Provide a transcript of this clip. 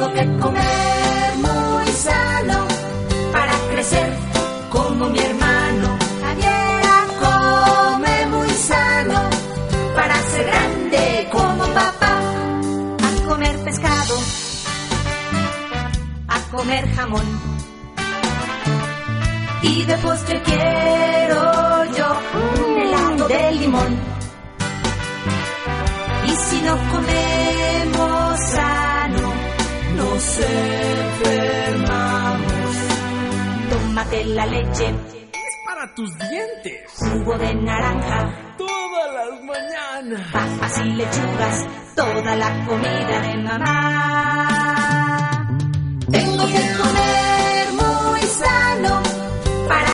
Tengo que comer muy sano para crecer como mi hermano. Javiera come muy sano para ser grande como papá. A comer pescado, a comer jamón, y de postre quiero yo un helado de limón. Y si no comemos sano, nos enfermamos. Tómate la leche, es para tus dientes. Jugo de naranja Todas las mañanas. papas y lechugas, toda la comida de mamá. Tengo que comer